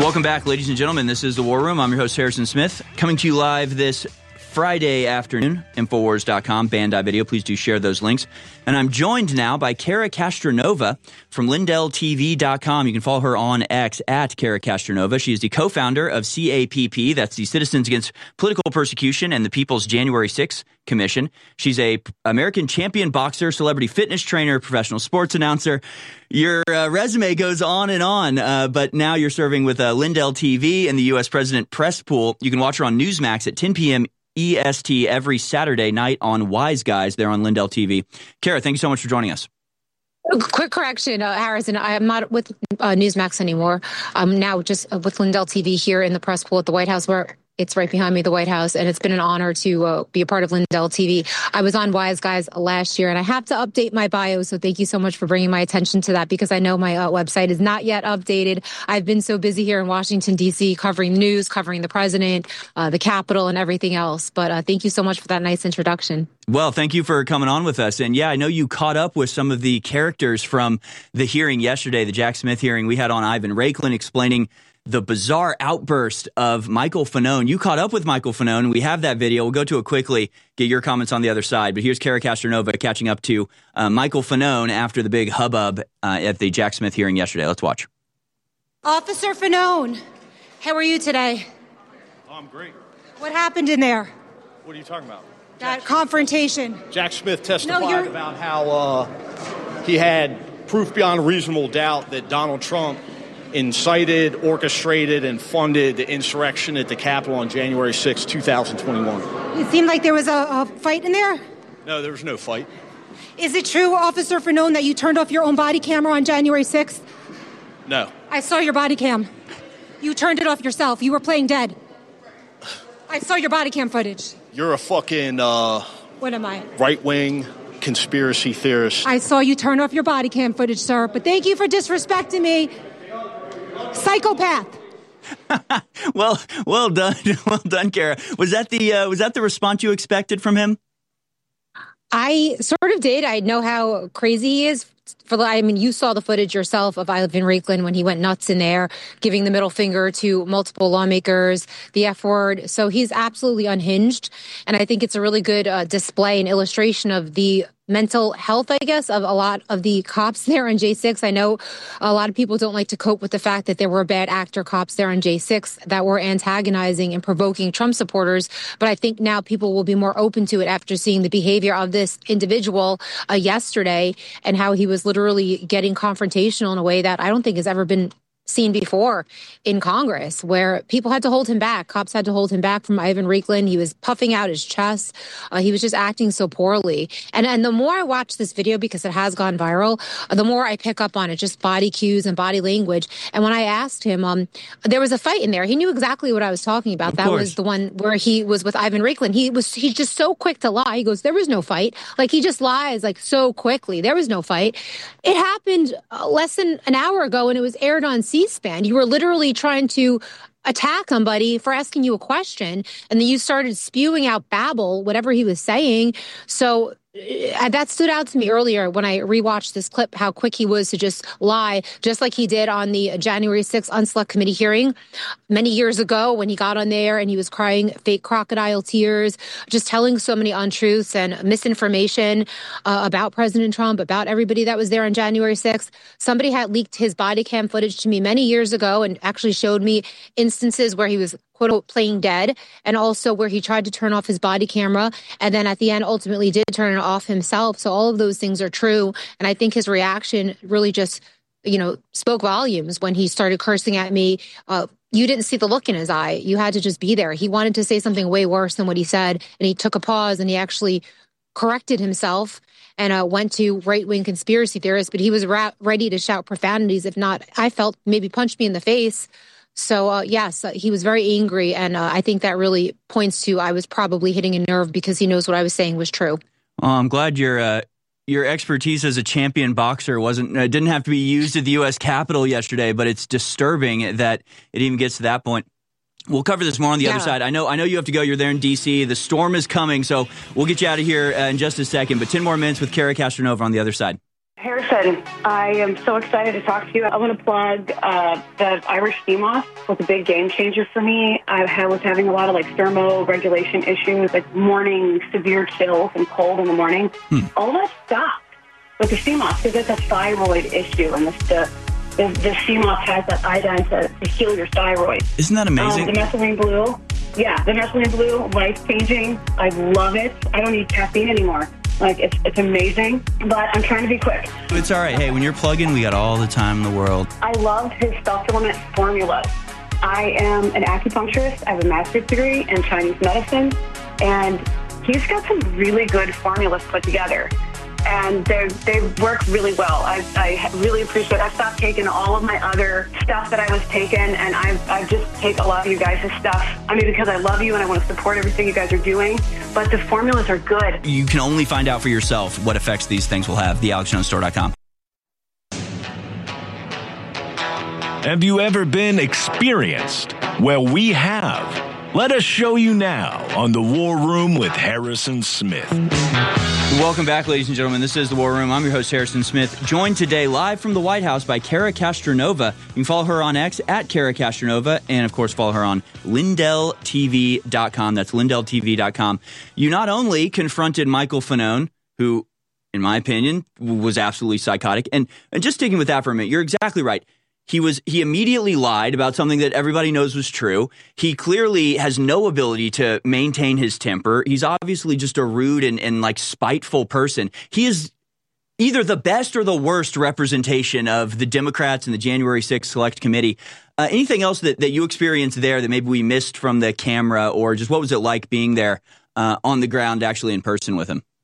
Welcome back, ladies and gentlemen. This is The War Room. I'm your host, Harrison Smith, coming to you live this Friday afternoon. Infowars.com, band.video. Please do share those links. And I'm joined now by Kara Castronova from LindellTV.com. You can follow her on X at Kara Castronova. She is the co-founder of CAPP. That's the Citizens Against Political Persecution and the People's January 6th Commission. She's a American champion boxer, celebrity fitness trainer, professional sports announcer. Your resume goes on and on, but now you're serving with Lindell TV and the U.S. President Press Pool. You can watch her on Newsmax at 10 p.m. EST every Saturday night on Wise Guys there on Lindell TV. Kara, thank you so much for joining us. Quick correction, Harrison. I am not with Newsmax anymore. I'm now just with Lindell TV here in the Press Pool at the White House, where it's right behind me, the White House, and it's been an honor to be a part of Lindell TV. I was on Wise Guys last year, and I have to update my bio, so thank you so much for bringing my attention to that, because I know my website is not yet updated. I've been so busy here in Washington, D.C., covering the news, covering the president, the Capitol, and everything else. But thank you so much for that nice introduction. Well, thank you for coming on with us. And yeah, I know you caught up with some of the characters from the hearing yesterday, the Jack Smith hearing. We had on Ivan Raiklin explaining the bizarre outburst of Michael Fanone. You caught up with Michael Fanone. We have that video. We'll go to it quickly, get your comments on the other side. But here's Kara Castronova catching up to Michael Fanone after the big hubbub at the Jack Smith hearing yesterday. Let's watch. Officer Fanone, how are you today? Oh, I'm great. What happened in there? What are you talking about? That confrontation. Jack Smith testified about how he had proof beyond a reasonable doubt that Donald Trump incited, orchestrated, and funded the insurrection at the Capitol on January 6, 2021. It seemed like there was a fight in there? No, there was no fight. Is it true, Officer Fanone, that you turned off your own body camera on January 6th? No. I saw your body cam. You turned it off yourself. You were playing dead. I saw your body cam footage. You're a fucking What am I? Right-wing conspiracy theorist. I saw you turn off your body cam footage, sir, but thank you for disrespecting me. Psychopath. Well done. Well done, Kara. Was that the response you expected from him? I sort of did. I know how crazy he is. You saw the footage yourself of Ivan Raiklin when he went nuts in there, giving the middle finger to multiple lawmakers, the F word. So he's absolutely unhinged. And I think it's a really good display and illustration of the mental health, I guess, of a lot of the cops there on J6. I know a lot of people don't like to cope with the fact that there were bad actor cops there on J6 that were antagonizing and provoking Trump supporters. But I think now people will be more open to it after seeing the behavior of this individual yesterday and how he was literally getting confrontational in a way that I don't think has ever been seen before in Congress, where people had to hold him back. Cops had to hold him back from Ivan Raiklin. He was puffing out his chest. He was just acting so poorly. And the more I watch this video, because it has gone viral, the more I pick up on it, just body cues and body language. And when I asked him, there was a fight in there. He knew exactly what I was talking about. That was the one where he was with Ivan Raiklin. He's just so quick to lie. He goes, there was no fight. Like, he just lies like so quickly. There was no fight. It happened less than an hour ago, and it was aired on C-SPAN. You were literally trying to attack somebody for asking you a question, and then you started spewing out babble, whatever he was saying. So that stood out to me earlier when I rewatched this clip, how quick he was to just lie, just like he did on the January 6th Unselect Committee hearing many years ago when he got on there and he was crying fake crocodile tears, just telling so many untruths and misinformation about President Trump, about everybody that was there on January 6th. Somebody had leaked his body cam footage to me many years ago and actually showed me instances where he was quote unquote playing dead, and also where he tried to turn off his body camera and then at the end ultimately did turn it off himself. So all of those things are true. And I think his reaction really just, spoke volumes when he started cursing at me. You didn't see the look in his eye. You had to just be there. He wanted to say something way worse than what he said. And he took a pause and he actually corrected himself and went to right-wing conspiracy theorists. But he was ready to shout profanities. If not, I felt maybe punch me in the face. So, yes, he was very angry. And I think that really points to I was probably hitting a nerve because he knows what I was saying was true. Well, I'm glad your expertise as a champion boxer didn't have to be used at the U.S. Capitol yesterday, but it's disturbing that it even gets to that point. We'll cover this more on the other side. I know you have to go. You're there in D.C. The storm is coming, so we'll get you out of here in just a second. But 10 more minutes with Kara Castronova on the other side. Harrison, I am so excited to talk to you. I want to plug the Irish sea moss was a big game changer for me. I was having a lot of thermoregulation issues, like morning severe chills and cold in the morning. All that stopped with the sea moss because it's a thyroid issue, and the sea moss has that iodine to heal your thyroid. Isn't that amazing? The methylene blue, the methylene blue, life-changing. I love it. I don't need caffeine anymore. It's amazing, but I'm trying to be quick. It's all right. Hey, when you're plugging, we got all the time in the world. I love his supplement formulas. I am an acupuncturist. I have a master's degree in Chinese medicine, and he's got some really good formulas put together, and they work really well. I really appreciate it. I've stopped taking all of my other stuff that I was taking, and I've just take a lot of you guys' stuff. I mean, because I love you and I want to support everything you guys are doing, but the formulas are good. You can only find out for yourself what effects these things will have. TheAlexJonesStore.com. Have you ever been experienced? Well, we have. Let us show you now on The War Room with Harrison Smith. Welcome back, ladies and gentlemen. This is The War Room. I'm your host, Harrison Smith, joined today live from the White House by Cara Castronova. You can follow her on X at Cara Castronova, and, of course, follow her on LindellTV.com. That's LindellTV.com. You not only confronted Michael Fanone, who, in my opinion, was absolutely psychotic, and just sticking with that for a minute, you're exactly right. He immediately lied about something that everybody knows was true. He clearly has no ability to maintain his temper. He's obviously just a rude and spiteful person. He is either the best or the worst representation of the Democrats and the January 6th Select Committee. Anything else that you experienced there that maybe we missed from the camera, or just what was it like being there on the ground, actually in person with him?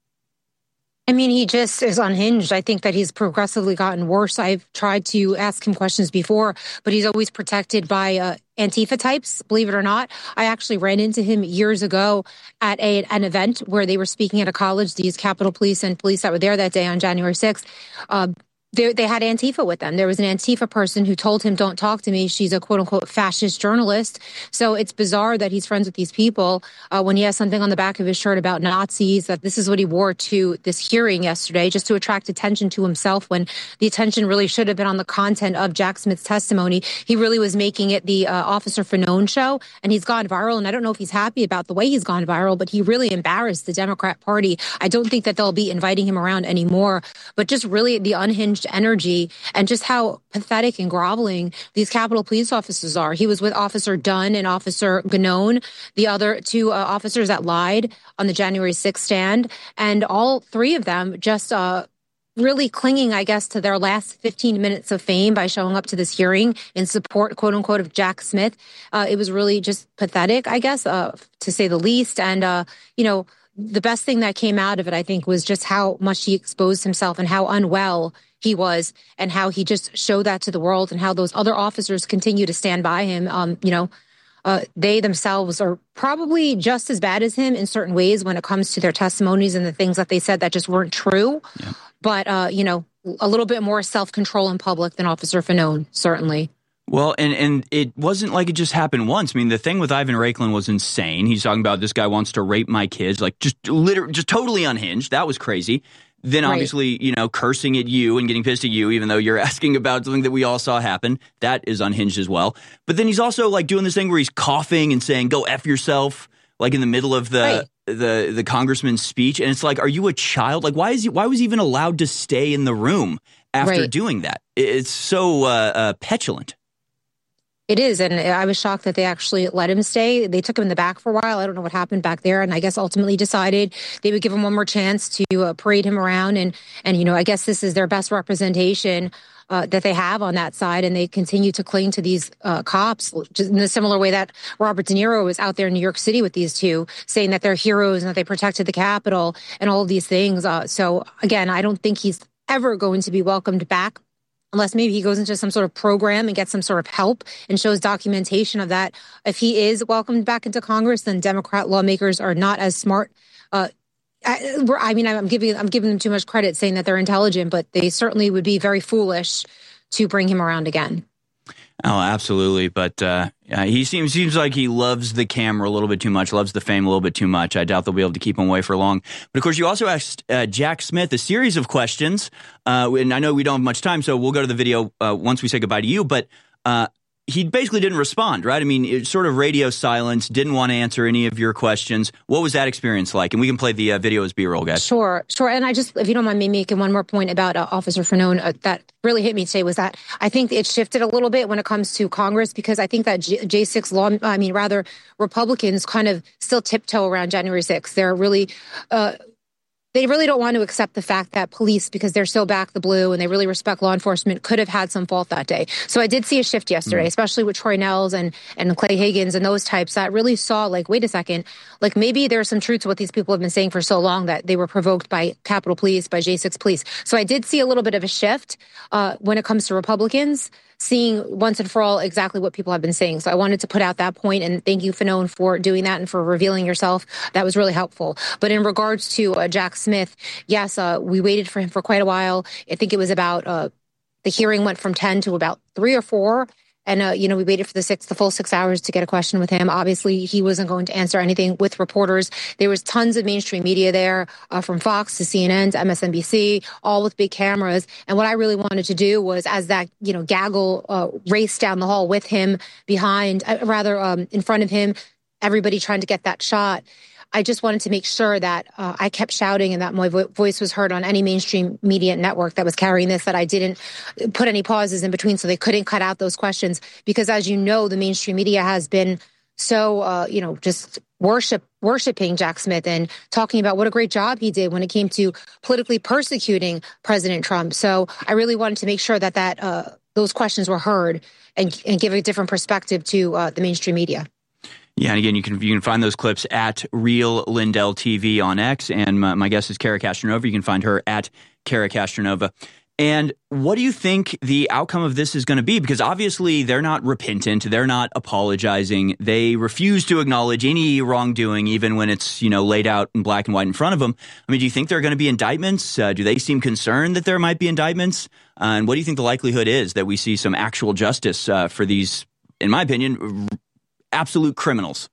I mean, he just is unhinged. I think that he's progressively gotten worse. I've tried to ask him questions before, but he's always protected by Antifa types, believe it or not. I actually ran into him years ago at an event where they were speaking at a college, these Capitol Police and police that were there that day on January 6th. They had Antifa with them. There was an Antifa person who told him, "Don't talk to me. She's a quote-unquote fascist journalist." So it's bizarre that he's friends with these people when he has something on the back of his shirt about Nazis, that this is what he wore to this hearing yesterday just to attract attention to himself when the attention really should have been on the content of Jack Smith's testimony. He really was making it the Officer Fanone show, and he's gone viral. And I don't know if he's happy about the way he's gone viral, but he really embarrassed the Democrat Party. I don't think that they'll be inviting him around anymore, but just really the unhinged energy and just how pathetic and groveling these Capitol Police officers are. He was with Officer Dunn and Officer Ganone, the other two officers that lied on the January 6th stand, and all three of them just really clinging, I guess, to their last 15 minutes of fame by showing up to this hearing in support, quote unquote, of Jack Smith. It was really just pathetic, I guess, to say the least. And, the best thing that came out of it, I think, was just how much he exposed himself and how unwell he was, and how he just showed that to the world, and how those other officers continue to stand by him. They themselves are probably just as bad as him in certain ways when it comes to their testimonies and the things that they said that just weren't true. Yeah. But, a little bit more self-control in public than Officer Fanone, certainly. Well, and it wasn't like it just happened once. I mean, the thing with Ivan Raiklin was insane. He's talking about this guy wants to rape my kids, just totally unhinged. That was crazy. Then obviously, cursing at you and getting pissed at you, even though you're asking about something that we all saw happen. That is unhinged as well. But then he's also doing this thing where he's coughing and saying, "Go F yourself," in the middle of the congressman's speech. And it's are you a child? Why was he even allowed to stay in the room after doing that? It's so petulant. It is, and I was shocked that they actually let him stay. They took him in the back for a while. I don't know what happened back there, and I guess ultimately decided they would give him one more chance to parade him around. And I guess this is their best representation that they have on that side, and they continue to cling to these cops just in a similar way that Robert De Niro was out there in New York City with these two, saying that they're heroes and that they protected the Capitol and all of these things. So again, I don't think he's ever going to be welcomed back, unless maybe he goes into some sort of program and gets some sort of help and shows documentation of that. If he is welcomed back into Congress, then Democrat lawmakers are not as smart. I'm giving them too much credit saying that they're intelligent, but they certainly would be very foolish to bring him around again. Oh, absolutely. But he seems like he loves the camera a little bit too much, loves the fame a little bit too much. I doubt they'll be able to keep him away for long. But of course, you also asked Jack Smith a series of questions. And I know we don't have much time, so we'll go to the video once we say goodbye to you. But he basically didn't respond, right? I mean, it's sort of radio silence, didn't want to answer any of your questions. What was that experience like? And we can play the video as B-roll, guys. Sure. And I just, if you don't mind me making one more point about Officer Fanone, that really hit me today was that I think it shifted a little bit when it comes to Congress, because I think that J6 Republicans kind of still tiptoe around January 6th. They're really, they really don't want to accept the fact that police, because they're so back the blue and they really respect law enforcement, could have had some fault that day. So I did see a shift yesterday, especially with Troy Nehls and Clay Higgins and those types that really saw, like, wait a second, like maybe there's some truth to what these people have been saying for so long, that they were provoked by Capitol Police, by J6 Police. So I did see a little bit of a shift when it comes to Republicans, seeing once and for all exactly what people have been saying. So I wanted to put out that point, and thank you, Fanone, for doing that and for revealing yourself. That was really helpful. But in regards to Jack Smith, yes, we waited for him for quite a while. I think it was about, the hearing went from 10 to about 3 or 4. And, we waited for the full 6 hours to get a question with him. Obviously, he wasn't going to answer anything with reporters. There was tons of mainstream media there, from Fox to CNN to MSNBC, all with big cameras. And what I really wanted to do was, as that, gaggle raced down the hall with him behind, in front of him, everybody trying to get that shot, I just wanted to make sure that I kept shouting and that my voice was heard on any mainstream media network that was carrying this, that I didn't put any pauses in between so they couldn't cut out those questions. Because as you know, the mainstream media has been so, just worshiping Jack Smith and talking about what a great job he did when it came to politically persecuting President Trump. So I really wanted to make sure that those questions were heard and give a different perspective to the mainstream media. Yeah, and again, you can find those clips at Real Lindell TV on X, and my guest is Kara Castronova. You can find her at Kara Castronova. And what do you think the outcome of this is going to be? Because obviously they're not repentant, they're not apologizing, they refuse to acknowledge any wrongdoing, even when it's laid out in black and white in front of them. I mean, do you think there are going to be indictments? Do they seem concerned that there might be indictments? And what do you think the likelihood is that we see some actual justice for these, in my opinion, absolute criminals?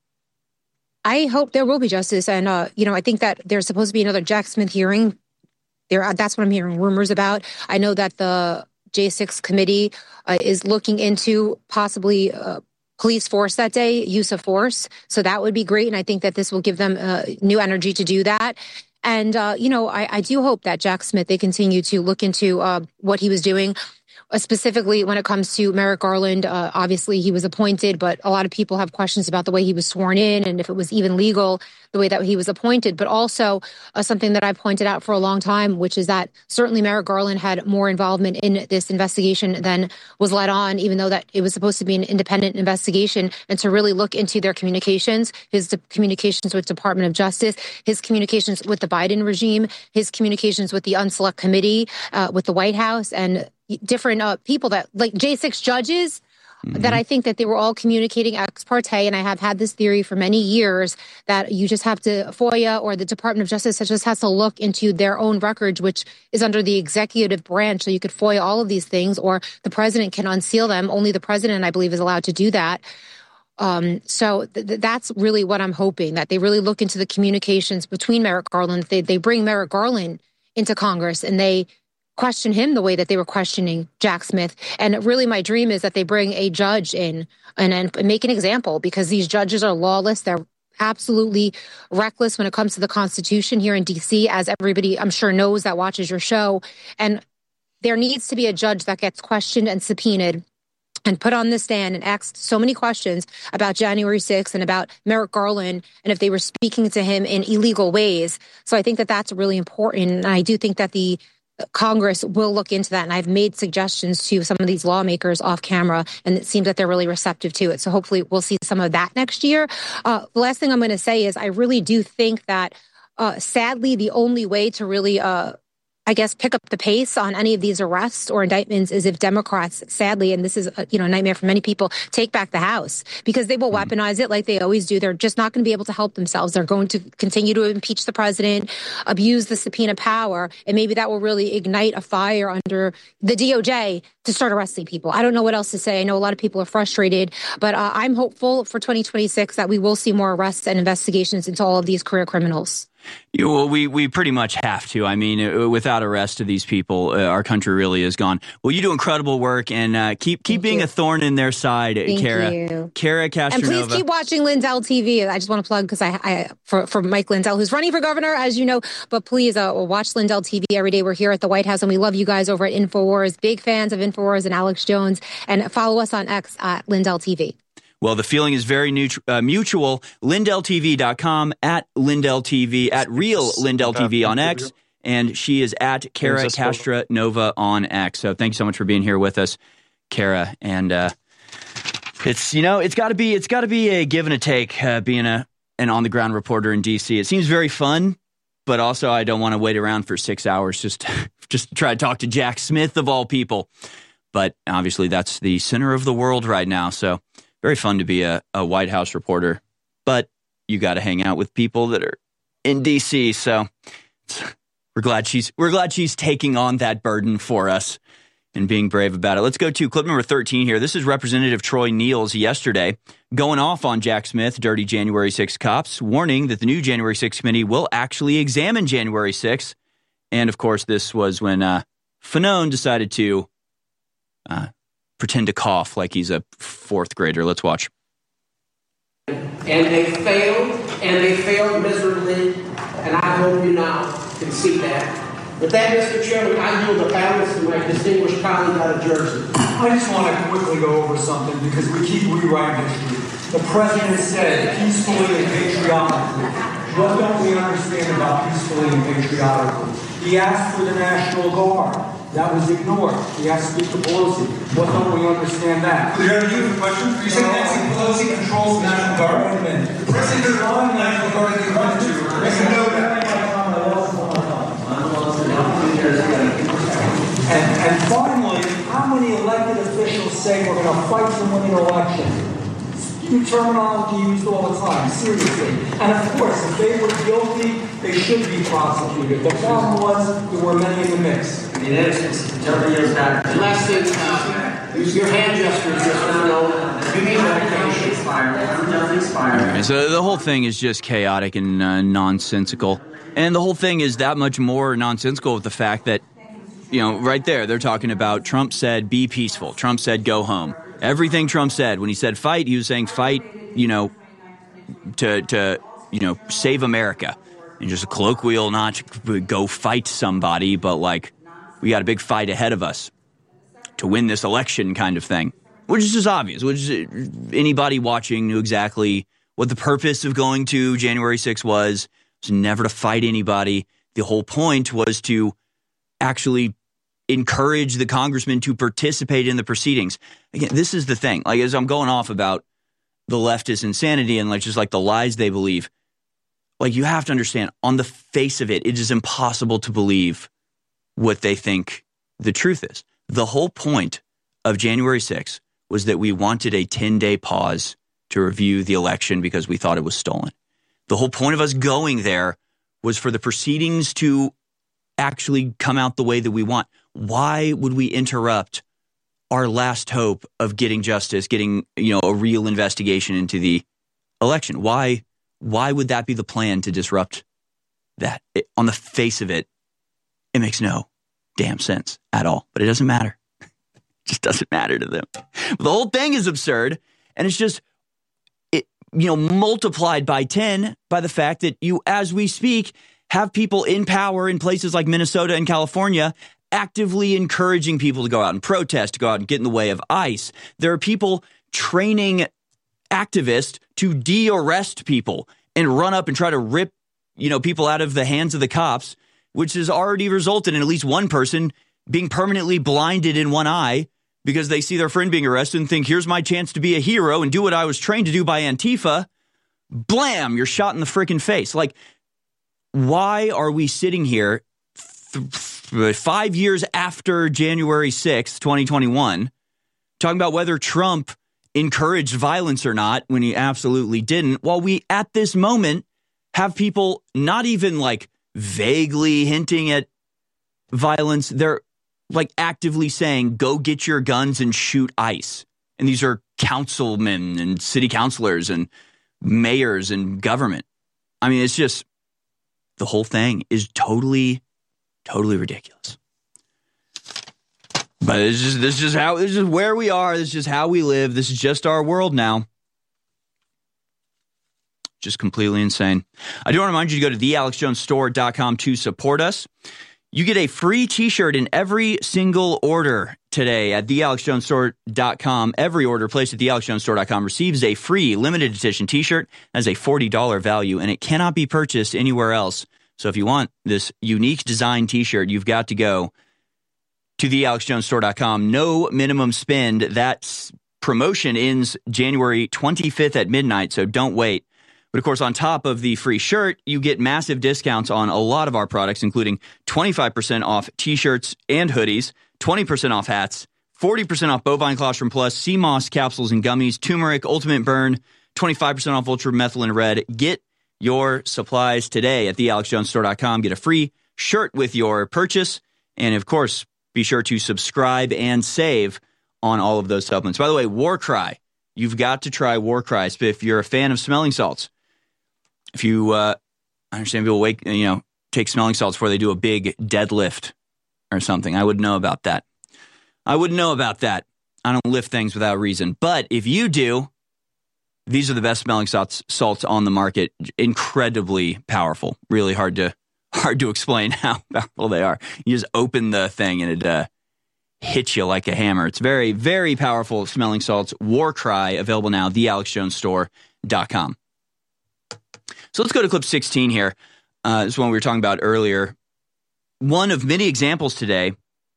I hope there will be justice. And, I think that there's supposed to be another Jack Smith hearing. That's what I'm hearing rumors about. I know that the J6 committee is looking into possibly police force that day, use of force. So that would be great. And I think that this will give them new energy to do that. And, I do hope that Jack Smith, they continue to look into what he was doing. Specifically when it comes to Merrick Garland, obviously he was appointed, but a lot of people have questions about the way he was sworn in and if it was even legal the way that he was appointed. But also something that I pointed out for a long time, which is that certainly Merrick Garland had more involvement in this investigation than was let on, even though that it was supposed to be an independent investigation, and to really look into their communications, his communications with Department of Justice, his communications with the Biden regime, his communications with the Unselect Committee, with the White House, and different people that, like J6 judges, that I think that they were all communicating ex parte. And I have had this theory for many years that you just have to, FOIA or the Department of Justice just has to look into their own records, which is under the executive branch. So you could FOIA all of these things, or the president can unseal them. Only the president, I believe, is allowed to do that. So that's really what I'm hoping, that they really look into the communications between Merrick Garland. They bring Merrick Garland into Congress and they question him the way that they were questioning Jack Smith. And really my dream is that they bring a judge in and make an example, because these judges are lawless. They're absolutely reckless when it comes to the Constitution here in D.C., as everybody I'm sure knows that watches your show. And there needs to be a judge that gets questioned and subpoenaed and put on the stand and asked so many questions about January 6th and about Merrick Garland, and if they were speaking to him in illegal ways. So I think that that's really important. And I do think that the Congress will look into that. And I've made suggestions to some of these lawmakers off camera, and it seems that they're really receptive to it. So hopefully we'll see some of that next year. The last thing I'm going to say is I really do think that, sadly, the only way to really, I guess, pick up the pace on any of these arrests or indictments is if Democrats, sadly, and this is a nightmare for many people, take back the House, because they will weaponize it like they always do. They're just not going to be able to help themselves. They're going to continue to impeach the president, abuse the subpoena power, and maybe that will really ignite a fire under the DOJ to start arresting people. I don't know what else to say. I know a lot of people are frustrated, but I'm hopeful for 2026 that we will see more arrests and investigations into all of these career criminals. Yeah, well, we pretty much have to. I mean, without arrest of these people, our country really is gone. Well, you do incredible work, and keep being a thorn in their side, Kara. Kara Castronova. And please keep watching Lindell TV. I just want to plug, because for Mike Lindell, who's running for governor, as you know. But please watch Lindell TV every day. We're here at the White House, and we love you guys over at InfoWars. Big fans of InfoWars and Alex Jones. And follow us on X at Lindell TV. Well, the feeling is very mutual. LindellTV.com, at Lindell TV, at Real Lindell TV on X, and she is at Kara Castronova on X. So thank you so much for being here with us, Kara. And it's got to be a give and a take being an on the ground reporter in DC. It seems very fun, but also I don't want to wait around for 6 hours just to try to talk to Jack Smith of all people. But obviously that's the center of the world right now. So very fun to be a White House reporter, but you got to hang out with people that are in D.C. So we're glad she's taking on that burden for us and being brave about it. Let's go to clip number 13 here. This is Representative Troy Niels yesterday going off on Jack Smith, dirty January 6 cops, warning that the new January 6 committee will actually examine January 6. And of course, this was when Fanone decided to pretend to cough like he's a fourth grader. Let's watch. And they failed miserably, and I hope you now can see that. With that, Mr. Chairman, I yield the balance to my distinguished colleague out of Jersey. I just want to quickly go over something, because we keep rewriting history. The president said peacefully and patriotically. What don't we understand about peacefully and patriotically? He asked for the National Guard. That was ignored. He asked Speaker Pelosi. What don't we understand that? Could you have a question? You said Nancy Pelosi controls the National Guard. Wait a minute. The president is on the National Guard if he wants to. You know that. And finally, how many elected officials say we're going to fight to win an election? New terminology used all the time, seriously. And of course, if they were guilty, they should be prosecuted. The problem was there were many in the mix. Less than your hand gestures just know. You need medication. Right, so the whole thing is just chaotic and nonsensical. And the whole thing is that much more nonsensical with the fact that, right there, they're talking about Trump said, be peaceful. Trump said, go home. Everything Trump said. When he said fight, he was saying fight, to save America. And just a colloquial, not go fight somebody, but like, we got a big fight ahead of us to win this election kind of thing. Which is just obvious. Which is, anybody watching knew exactly what the purpose of going to January 6th was. It was never to fight anybody. The whole point was to actually encourage the congressman to participate in the proceedings. Again, this is the thing. Like, as I'm going off about the leftist insanity and just the lies they believe, you have to understand, on the face of it, it is impossible to believe what they think the truth is. The whole point of January 6th was that we wanted a 10-day pause to review the election because we thought it was stolen. The whole point of us going there was for the proceedings to actually come out the way that we want. Why would we interrupt our last hope of getting justice, getting, a real investigation into the election? Why would that be the plan, to disrupt that? On the face of it, it makes no damn sense at all. But it doesn't matter. It just doesn't matter to them. The whole thing is absurd, and it's just multiplied by 10 by the fact that you, as we speak, have people in power in places like Minnesota and California actively encouraging people to go out and protest, to go out and get in the way of ICE. There are people training activists to de-arrest people and run up and try to rip, people out of the hands of the cops, which has already resulted in at least one person being permanently blinded in one eye because they see their friend being arrested and think, here's my chance to be a hero and do what I was trained to do by Antifa. Blam, you're shot in the freaking face. Why are we sitting here 5 years after January 6th, 2021, talking about whether Trump encouraged violence or not when he absolutely didn't, while we at this moment have people not even like vaguely hinting at violence. They're like actively saying, go get your guns and shoot ICE. And these are councilmen and city councilors and mayors and government. I mean, it's just, the whole thing is totally ridiculous. But this is where we are. This is just how we live. This is just our world now. Just completely insane. I do want to remind you to go to thealexjonesstore.com to support us. You get a free t-shirt in every single order today at thealexjonesstore.com. Every order placed at thealexjonesstore.com receives a free limited edition t-shirt as a $40 value, and it cannot be purchased anywhere else. So if you want this unique design t-shirt, you've got to go to thealexjonesstore.com. No minimum spend. That promotion ends January 25th at midnight, so don't wait. But of course, on top of the free shirt, you get massive discounts on a lot of our products, including 25% off t-shirts and hoodies, 20% off hats, 40% off Bovine Colostrum Plus, sea moss capsules and gummies, turmeric, Ultimate Burn, 25% off Ultra Methylene Red. Get your supplies today at thealexjonesstore.com. Get a free shirt with your purchase. And of course, be sure to subscribe and save on all of those supplements. By the way, War Cry. You've got to try War Cry if you're a fan of smelling salts. If you, I understand people take smelling salts before they do a big deadlift or something. I wouldn't know about that. I don't lift things without reason. But if you do, these are the best smelling salts on the market. Incredibly powerful. Really hard to explain how powerful they are. You just open the thing and it hits you like a hammer. It's very, very powerful smelling salts. War Cry, available now, thealexjonesstore.com. So let's go to clip 16 here. This is one we were talking about earlier. One of many examples today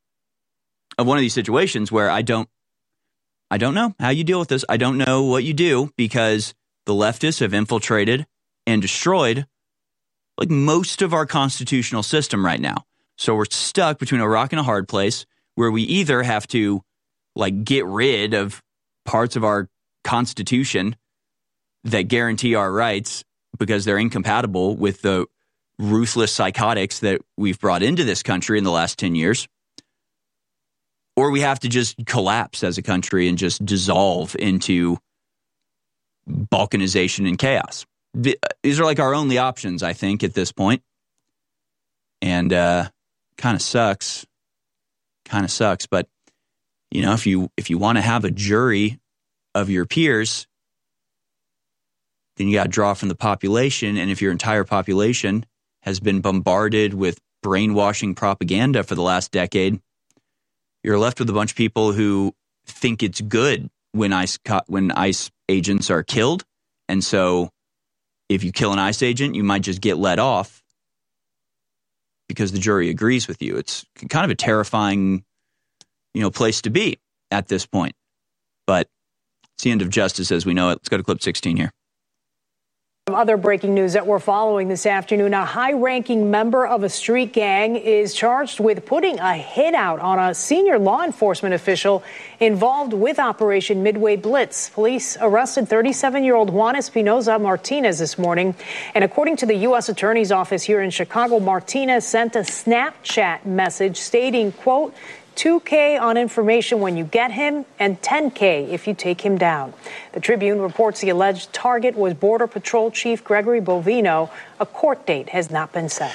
of one of these situations where I don't know how you deal with this. I don't know what you do, because the leftists have infiltrated and destroyed like most of our constitutional system right now. So we're stuck between a rock and a hard place where we either have to like get rid of parts of our Constitution that guarantee our rights because they're incompatible with the ruthless psychotics that we've brought into this country in the last 10 years, or we have to just collapse as a country and just dissolve into balkanization and chaos. These are like our only options, I think, at this point. And kind of sucks. But, if you want to have a jury of your peers, then you got to draw from the population. And if your entire population has been bombarded with brainwashing propaganda for the last decade, you're left with a bunch of people who think it's good when ICE agents are killed. And so if you kill an ICE agent, you might just get let off because the jury agrees with you. It's kind of a terrifying, place to be at this point. But it's the end of justice as we know it. Let's go to clip 16 here. Other breaking news that we're following this afternoon, a high-ranking member of a street gang is charged with putting a hit out on a senior law enforcement official involved with Operation Midway Blitz. Police arrested 37-year-old Juan Espinoza Martinez this morning. And according to the U.S. Attorney's Office here in Chicago, Martinez sent a Snapchat message stating, quote, $2K on information when you get him and $10K if you take him down. The Tribune reports the alleged target was Border Patrol Chief Gregory Bovino. A court date has not been set.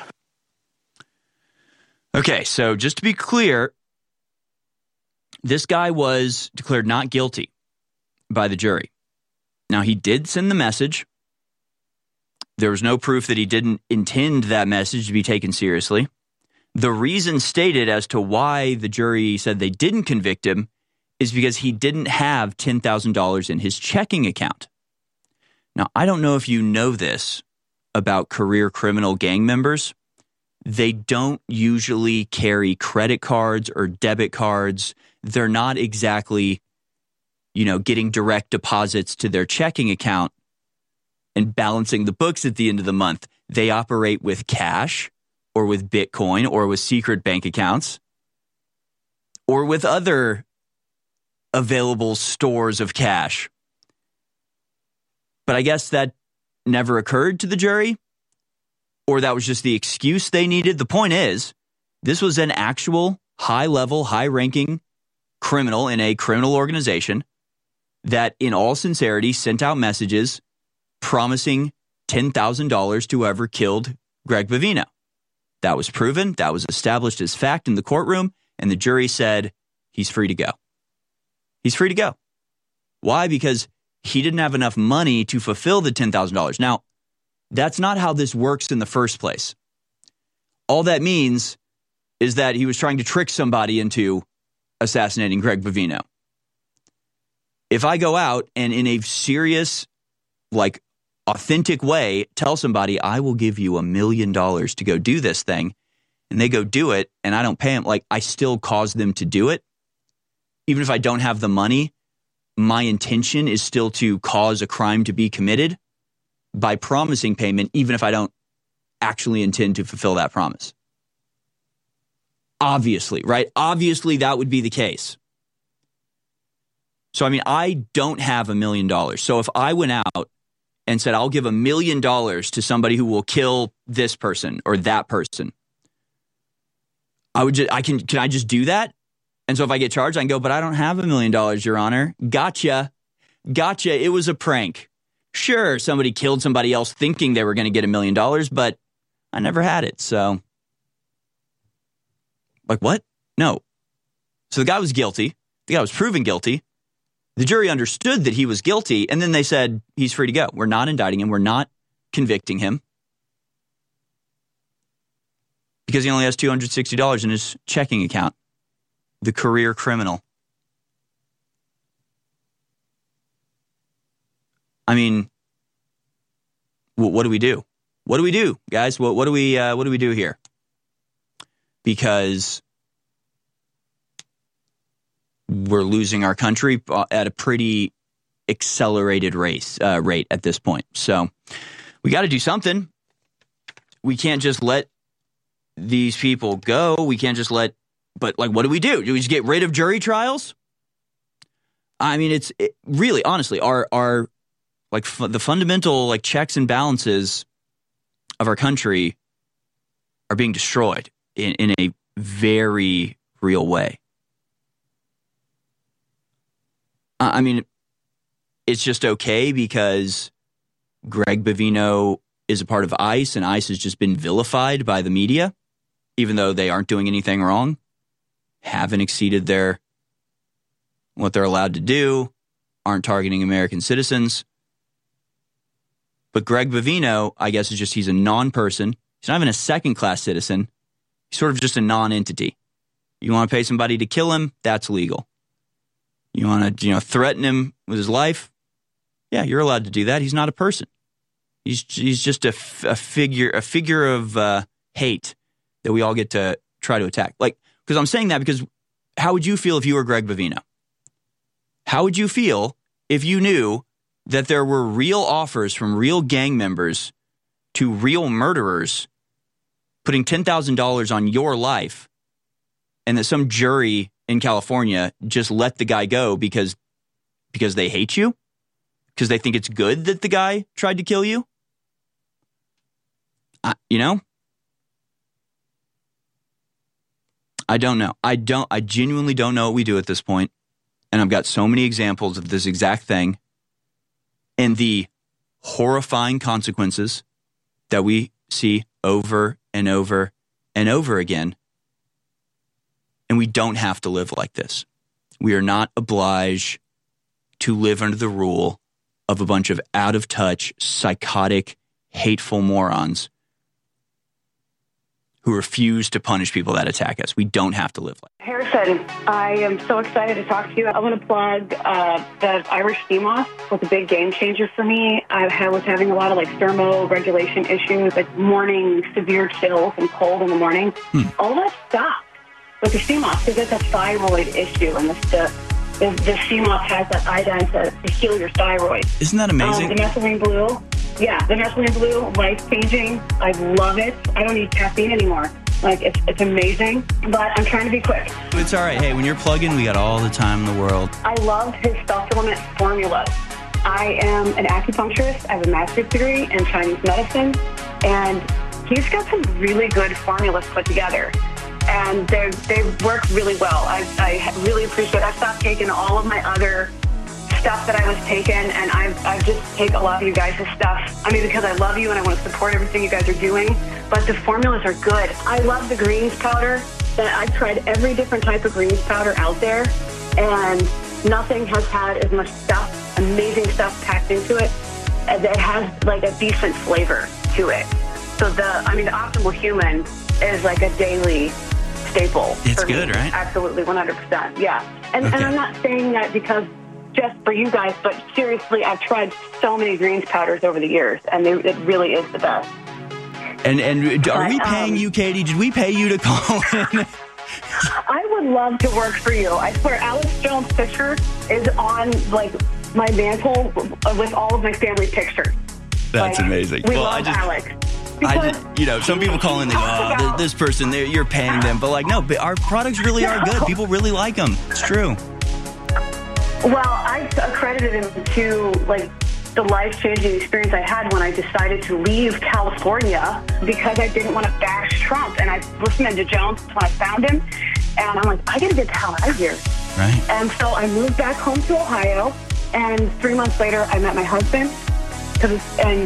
Okay, so just to be clear, this guy was declared not guilty by the jury. Now, he did send the message. There was no proof that he didn't intend that message to be taken seriously. The reason stated as to why the jury said they didn't convict him is because he didn't have $10,000 in his checking account. Now, I don't know if you know this about career criminal gang members. They don't usually carry credit cards or debit cards. They're not exactly, getting direct deposits to their checking account and balancing the books at the end of the month. They operate with cash or with Bitcoin or with secret bank accounts or with other available stores of cash. But I guess that never occurred to the jury, or that was just the excuse they needed. The point is, this was an actual high-level, high-ranking criminal in a criminal organization that, in all sincerity, sent out messages promising $10,000 to whoever killed Greg Bavino. That was proven. That was established as fact in the courtroom, and the jury said he's free to go. He's free to go. Why? Because he didn't have enough money to fulfill the $10,000. Now, that's not how this works in the first place. All that means is that he was trying to trick somebody into assassinating Greg Bavino. If I go out and in a serious, like, authentic way tell somebody, I will give you $1 million to go do this thing, and they go do it, and I don't pay them, like, I still cause them to do it. Even if I don't have the money, my intention is still to cause a crime to be committed by promising payment, even if I don't actually intend to fulfill that promise. Obviously, right? Obviously, that would be the case. So, I mean, I don't have $1 million. So if I went out and said, I'll give $1 million to somebody who will kill this person or that person, can I just do that? And so if I get charged, I can go, but I don't have $1 million, Your Honor. Gotcha. It was a prank. Sure, somebody killed somebody else thinking they were going to get $1 million, but I never had it. So, like, what? No. So the guy was guilty. The guy was proven guilty. The jury understood that he was guilty, and then they said, he's free to go. We're not indicting him. We're not convicting him because he only has $260 in his checking account. The career criminal. I mean, what do we do? What do we do, guys? What do we do here? Because we're losing our country at a pretty accelerated rate at this point. So we got to do something. We can't just let these people go. We can't just but like, what do? Do we just get rid of jury trials? I mean, it's really, honestly, our like the fundamental like checks and balances of our country are being destroyed in a very real way. I mean, it's just okay because Greg Bavino is a part of ICE, and ICE has just been vilified by the media, even though they aren't doing anything wrong, haven't exceeded what they're allowed to do, aren't targeting American citizens. But Greg Bavino, I guess, he's a non-person. He's not even a second-class citizen. He's sort of just a non-entity. You want to pay somebody to kill him? That's legal. You want to, threaten him with his life? Yeah, you're allowed to do that. He's not a person. He's just a figure of hate that we all get to try to attack. Like, because I'm saying that because how would you feel if you were Greg Bavino? How would you feel if you knew that there were real offers from real gang members to real murderers putting $10,000 on your life, and that some jury in California just let the guy go because they hate you? Because they think it's good that the guy tried to kill you? I don't know. I genuinely don't know what we do at this point. And I've got so many examples of this exact thing and the horrifying consequences that we see over and over and over again. And we don't have to live like this. We are not obliged to live under the rule of a bunch of out-of-touch, psychotic, hateful morons who refuse to punish people that attack us. We don't have to live like that. Harrison, I am so excited to talk to you. I want to plug the Irish sea moth was a big game changer for me. I was having a lot of thermoregulation issues, like morning severe chills and cold in the morning. All that stopped with the sea moth because it's a thyroid issue, and the sea moth has that iodine to heal your thyroid. Isn't that amazing? The methylene blue Yeah, the Nestle Blue, life-changing. I love it. I don't need caffeine anymore. Like, it's amazing, but I'm trying to be quick. It's all right. Hey, when you're plugging, we got all the time in the world. I love his supplement formulas. I am an acupuncturist. I have a master's degree in Chinese medicine, and he's got some really good formulas put together, and they work really well. I really appreciate it. I've stopped taking all of my other stuff that I was taking, and I've just take a lot of you guys' stuff. I mean, because I love you and I want to support everything you guys are doing, but the formulas are good. I love the greens powder. I've tried every different type of greens powder out there, and nothing has had as much stuff, amazing stuff packed into it, that has like a decent flavor to it. So the Optimal Human is like a daily staple. It's good, me. Right? Absolutely, 100%. Yeah. And I'm not saying that because just for you guys, but seriously, I've tried so many greens powders over the years, and it really is the best. And are we paying you, Katie? Did we pay you to call in? I would love to work for you. I swear, Alex Jones' picture is on like my mantle with all of my family pictures. That's amazing. We love Alex. Some people call in, they go, this person, you're paying them. But like, no, but our products really are good. People really like them. It's true. Well, I accredited him to like the life-changing experience I had when I decided to leave California because I didn't want to bash Trump. And I listened to Jones when I found him, and I'm like, I got to get the hell out of here. Right. And so I moved back home to Ohio, and 3 months later, I met my husband. And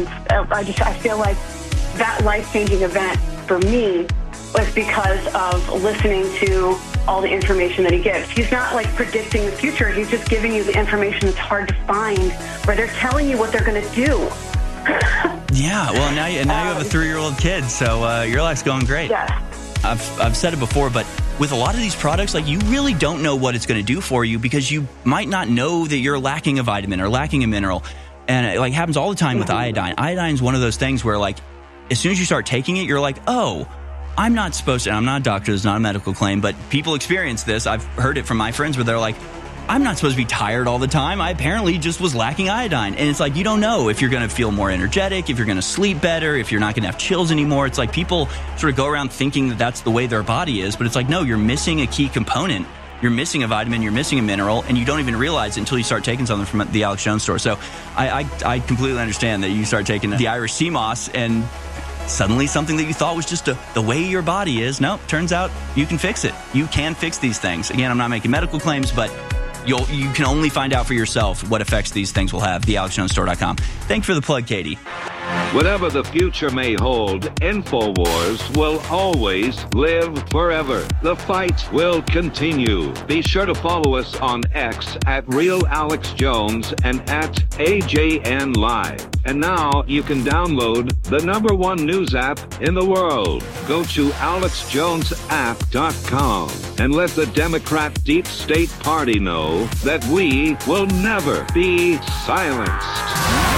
I feel like that life-changing event for me was because of listening to all the information that he gives. He's not like predicting the future. He's just giving you the information that's hard to find, where they're telling you what they're going to do. Yeah, well, now you have a 3-year-old kid, so your life's going great. Yeah. I've said it before, but with a lot of these products, like, you really don't know what it's going to do for you because you might not know that you're lacking a vitamin or lacking a mineral. And it happens all the time with iodine. Iodine is one of those things where, like, as soon as you start taking it, you're like, oh, I'm not supposed to. And I'm not a doctor. It's not a medical claim, but people experience this. I've heard it from my friends where they're like, I'm not supposed to be tired all the time. I apparently just was lacking iodine. And it's like, you don't know if you're going to feel more energetic, if you're going to sleep better, if you're not going to have chills anymore. It's like people sort of go around thinking that that's the way their body is. But it's like, no, you're missing a key component. You're missing a vitamin, you're missing a mineral, and you don't even realize it until you start taking something from the Alex Jones store. So I completely understand that you start taking the Irish sea moss and suddenly something that you thought was just the way your body is. No, turns out you can fix it. You can fix these things. Again, I'm not making medical claims, but you can only find out for yourself what effects these things will have. TheAlexJonesStore.com. Thanks for the plug, Katie. Whatever the future may hold, InfoWars will always live forever. The fight will continue. Be sure to follow us on X at RealAlexJones and at AJN Live. And now you can download the #1 news app in the world. Go to AlexJonesApp.com and let the Democrat Deep State Party know that we will never be silenced.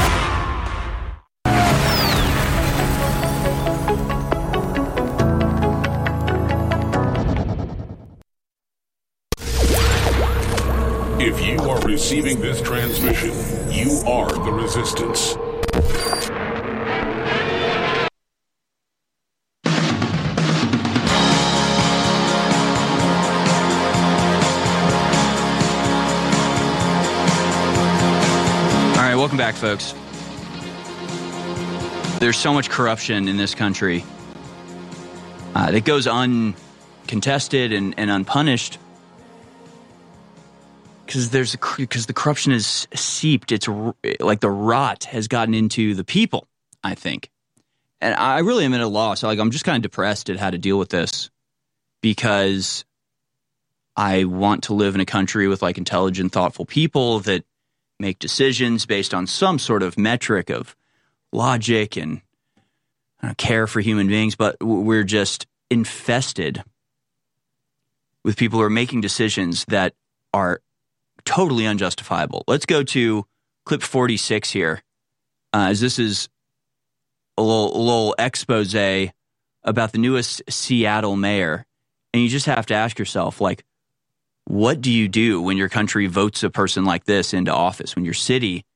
If you are receiving this transmission, you are the resistance. All right, welcome back, folks. There's so much corruption in this country that goes uncontested and unpunished. Because the corruption is seeped. It's like the rot has gotten into the people, I think. And I really am at a loss. I'm just kind of depressed at how to deal with this because I want to live in a country with intelligent, thoughtful people that make decisions based on some sort of metric of logic and care for human beings. But we're just infested with people who are making decisions that are totally unjustifiable. Let's go to clip 46 here, as this is a little expose about the newest Seattle mayor. And you just have to ask yourself, what do you do when your country votes a person like this into office, when your city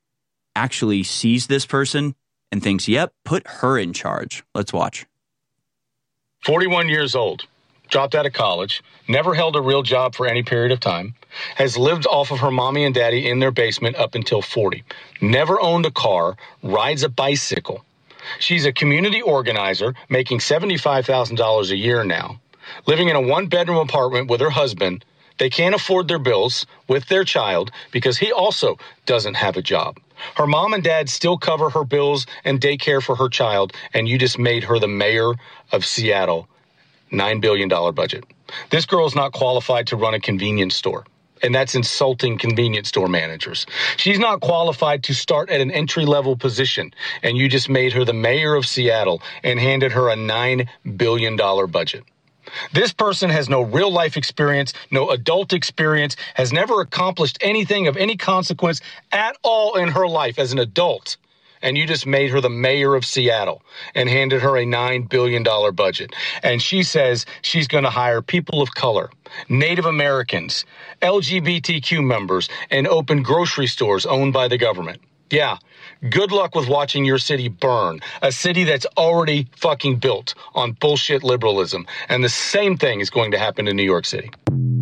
actually sees this person and thinks, yep, put her in charge. Let's watch. 41 years old, dropped out of college, never held a real job for any period of time, has lived off of her mommy and daddy in their basement up until 40, never owned a car, rides a bicycle. She's a community organizer, making $75,000 a year now, living in a one-bedroom apartment with her husband. They can't afford their bills with their child because he also doesn't have a job. Her mom and dad still cover her bills and daycare for her child, and you just made her the mayor of Seattle. $9 billion budget. This girl's not qualified to run a convenience store, and that's insulting convenience store managers. She's not qualified to start at an entry-level position, and you just made her the mayor of Seattle and handed her a $9 billion budget. This person has no real-life experience, no adult experience, has never accomplished anything of any consequence at all in her life as an adult. And you just made her the mayor of Seattle and handed her a $9 billion budget. And she says she's going to hire people of color, Native Americans, LGBTQ members, and open grocery stores owned by the government. Yeah, good luck with watching your city burn, a city that's already fucking built on bullshit liberalism. And the same thing is going to happen in New York City.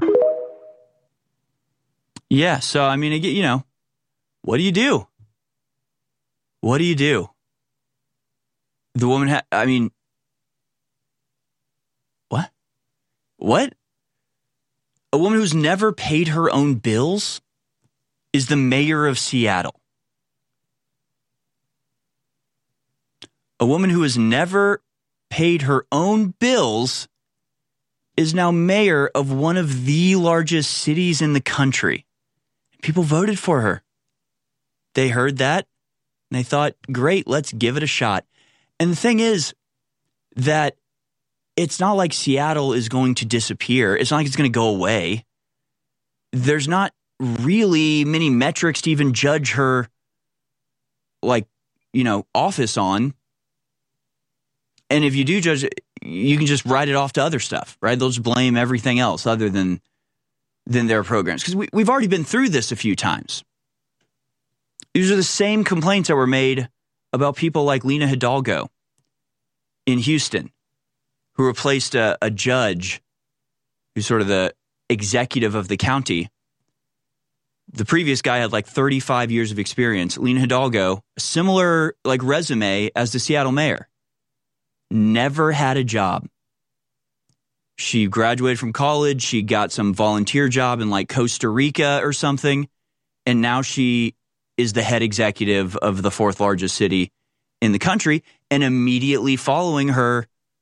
Yeah, so, I mean, you know, what do you do? What do you do? The woman, I mean, what? What? A woman who's never paid her own bills is the mayor of Seattle. A woman who has never paid her own bills is now mayor of one of the largest cities in the country. People voted for her. They heard that, and they thought, great, let's give it a shot. And the thing is that it's not like Seattle is going to disappear. It's not like it's going to go away. There's not really many metrics to even judge her, like, you know, office on. And if you do judge it, you can just write it off to other stuff, right? They'll just blame everything else other than their programs. Because we've already been through this a few times. These are the same complaints that were made about people like Lina Hidalgo in Houston, who replaced a judge who's sort of the executive of the county. The previous guy had like 35 years of experience. Lina Hidalgo, a similar like resume as the Seattle mayor. Never had a job. She graduated from college. She got some volunteer job in like Costa Rica or something. And now she is the head executive of the fourth largest city in the country. And immediately following her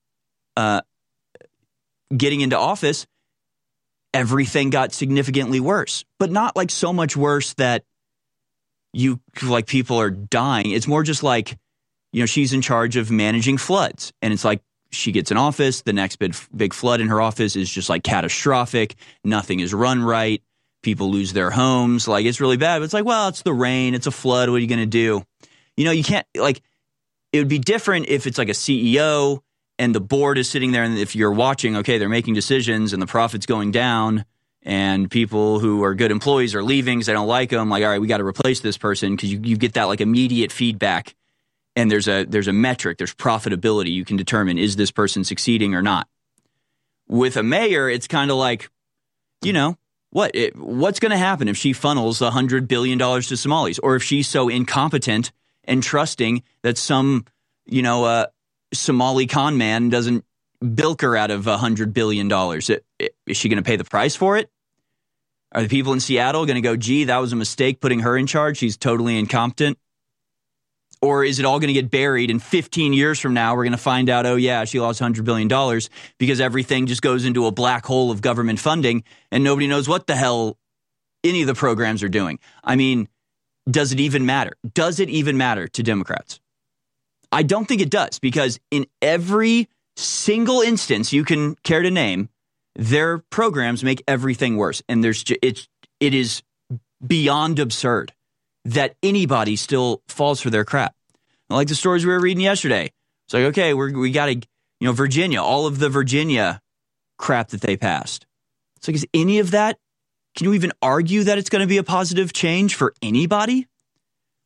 getting into office, everything got significantly worse. But not like so much worse that you like people are dying. It's more just like, you know, she's in charge of managing floods. And it's like she gets in office. The next big flood in her office is just like catastrophic. Nothing is run right. People lose their homes. Like, it's really bad. But it's like, well, it's the rain. It's a flood. What are you going to do? You know, you can't, like, it would be different if it's like a CEO and the board is sitting there. And if you're watching, okay, they're making decisions and the profit's going down and people who are good employees are leaving because they don't like them. Like, all right, we got to replace this person because you get that like immediate feedback. And there's a metric, there's profitability. You can determine, is this person succeeding or not? With a mayor, it's kind of like, you know, what's going to happen if she funnels $100 billion to Somalis? Or if she's so incompetent and trusting that some, you know, Somali con man doesn't bilk her out of $100 billion? Is she going to pay the price for it? Are the people in Seattle going to go, gee, that was a mistake putting her in charge? She's totally incompetent. Or is it all going to get buried and 15 years from now, we're going to find out, oh, yeah, she lost $100 billion because everything just goes into a black hole of government funding and nobody knows what the hell any of the programs are doing. I mean, does it even matter? Does it even matter to Democrats? I don't think it does, because in every single instance you can care to name, their programs make everything worse. And it is beyond absurd that anybody still falls for their crap. Like the stories we were reading yesterday. It's like, okay, we got to, you know, Virginia, all of the Virginia crap that they passed. It's like, is any of that, can you even argue that it's going to be a positive change for anybody?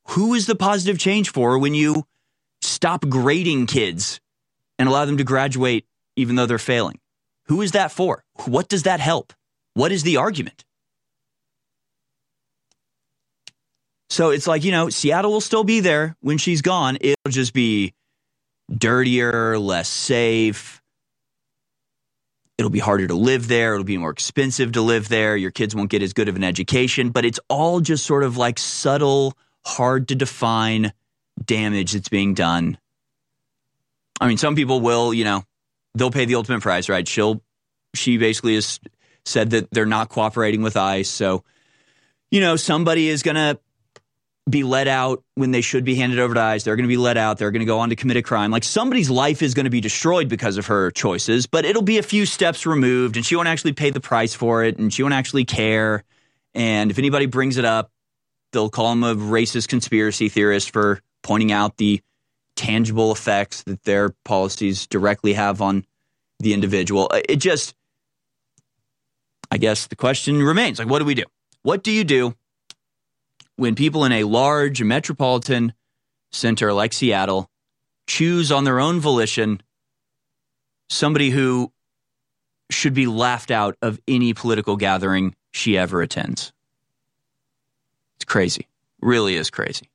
Who is the positive change for when you stop grading kids and allow them to graduate even though they're failing? Who is that for? What does that help? What is the argument? So it's like, Seattle will still be there when she's gone. It'll just be dirtier, less safe. It'll be harder to live there. It'll be more expensive to live there. Your kids won't get as good of an education. But it's all just sort of like subtle, hard to define damage that's being done. I mean, some people will, they'll pay the ultimate price, right? She basically has said that they're not cooperating with ICE. So, somebody is going to be let out when they should be handed over to ICE. They're going to be let out. They're going to go on to commit a crime. Like, somebody's life is going to be destroyed because of her choices, but it'll be a few steps removed, and she won't actually pay the price for it, and she won't actually care. And if anybody brings it up, they'll call him a racist conspiracy theorist for pointing out the tangible effects that their policies directly have on the individual. It just, I guess the question remains, like, what do we do? What do you do when people in a large metropolitan center like Seattle choose on their own volition somebody who should be laughed out of any political gathering she ever attends? It's crazy. Really is crazy.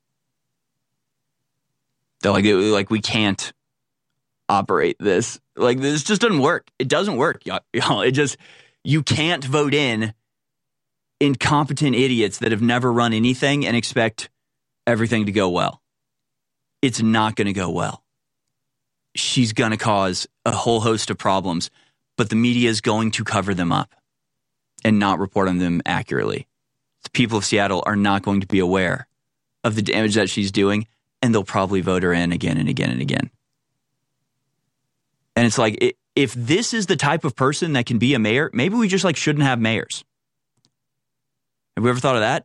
They're like, we can't operate this. Like, this just doesn't work. It doesn't work. You can't vote in incompetent idiots that have never run anything and expect everything to go well. It's not going to go well. She's going to cause a whole host of problems, but the media is going to cover them up and not report on them accurately. The people of Seattle are not going to be aware of the damage that she's doing, and they'll probably vote her in again and again and again. And it's like, if this is the type of person that can be a mayor, maybe we just shouldn't have mayors. Have we ever thought of that?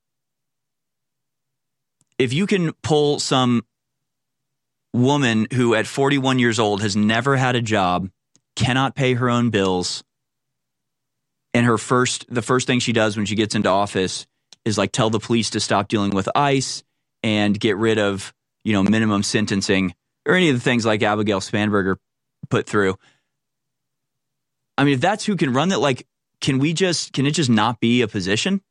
If you can pull some woman who at 41 years old has never had a job, cannot pay her own bills, and the first thing she does when she gets into office is tell the police to stop dealing with ICE and get rid of, minimum sentencing or any of the things like Abigail Spanberger put through. I mean, if that's who can run that, can it just not be a position?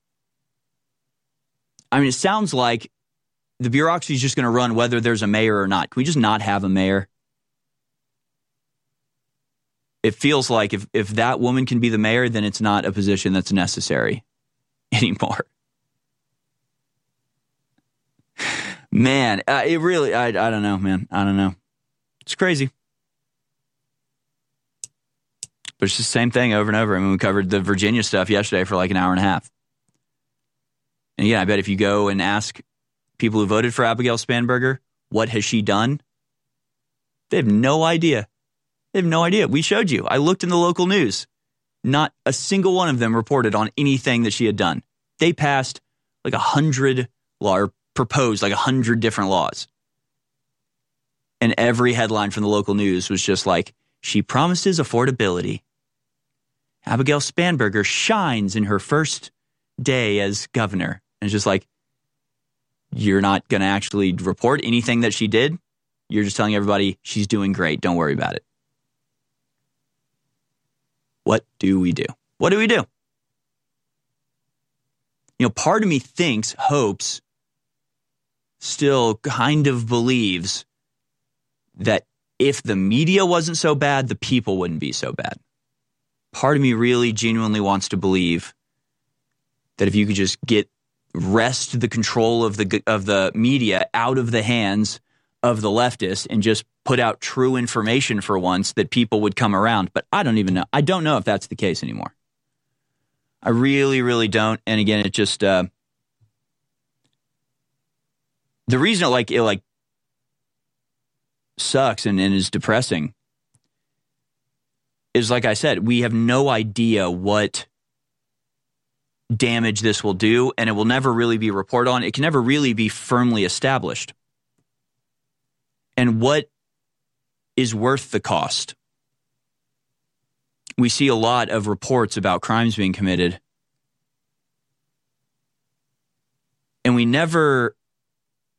I mean, it sounds like the bureaucracy is just going to run whether there's a mayor or not. Can we just not have a mayor? It feels like if that woman can be the mayor, then it's not a position that's necessary anymore. Man, it really, I don't know, man. I don't know. It's crazy. But it's the same thing over and over. I mean, we covered the Virginia stuff yesterday for an hour and a half. And again, I bet if you go and ask people who voted for Abigail Spanberger, what has she done? They have no idea. They have no idea. We showed you. I looked in the local news. Not a single one of them reported on anything that she had done. They passed 100 law, or proposed 100 different laws. And every headline from the local news was just she promises affordability. Abigail Spanberger shines in her first day as governor. And it's just you're not going to actually report anything that she did. You're just telling everybody she's doing great. Don't worry about it. What do we do? What do we do? Part of me hopes, still kind of believes that if the media wasn't so bad, the people wouldn't be so bad. Part of me really genuinely wants to believe that if you could just wrest the control of the media out of the hands of the leftists and just put out true information for once, that people would come around. But I don't even know. I don't know if that's the case anymore. I really, really don't. And again, it just the reason it sucks and is depressing is, like I said, we have no idea what damage this will do, and it will never really be reported on. It can never really be firmly established. And what is worth the cost? We see a lot of reports about crimes being committed, and we never